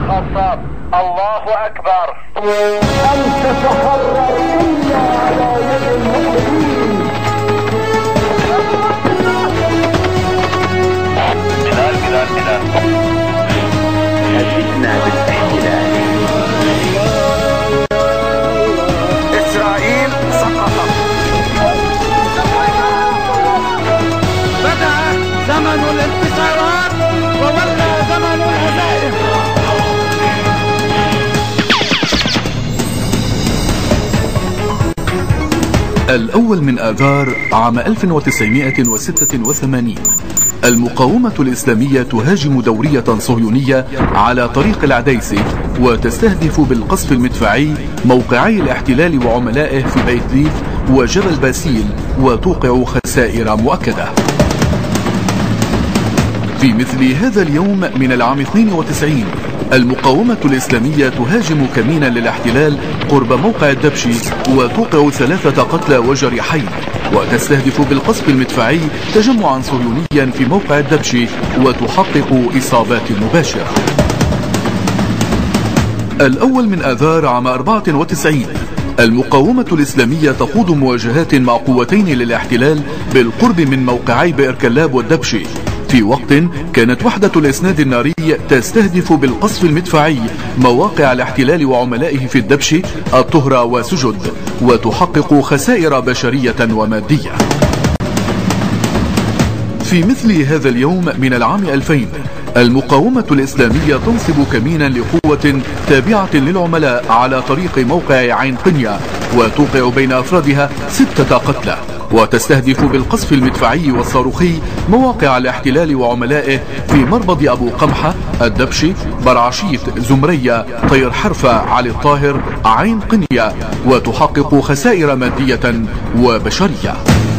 الخطاب. الله أكبر. أن تتحرر إلا على يد المؤمنين. بلال هددنا بالاحتلال. إسرائيل سقطت. بدأ زمن الانتصارات وولى زمن الهزائم. الأول من آذار عام 1986 المقاومة الإسلامية تهاجم دورية صهيونية على طريق العديسي وتستهدف بالقصف المدفعي موقعي الاحتلال وعملائه في بيت ليف وجبل باسيل وتوقع خسائر مؤكدة. في مثل هذا اليوم من العام 92 المقاومة الإسلامية تهاجم كمينا للاحتلال قرب موقع الدبشي وتوقع 3 قتلى وجريحين وتستهدف بالقصف المدفعي تجمعا صهيونيا في موقع الدبشي وتحقق إصابات مباشرة. الأول من آذار عام 94 المقاومة الإسلامية تخوض مواجهات مع قوتين للاحتلال بالقرب من موقعي بئر كلاب والدبشي في وقت كانت وحدة الإسناد الناري تستهدف بالقصف المدفعي مواقع الاحتلال وعملائه في الدبشي الطهرة وسجد وتحقق خسائر بشرية ومادية. في مثل هذا اليوم من العام 2000 المقاومة الإسلامية تنصب كمينا لقوة تابعة للعملاء على طريق موقع عين قنية وتوقع بين أفرادها 6 قتلى وتستهدف بالقصف المدفعي والصاروخي مواقع الاحتلال وعملائه في مربض أبو قمحة الدبشي برعشيت زمرية طير حرفة علي الطاهر عين قنية وتحقق خسائر مادية وبشرية.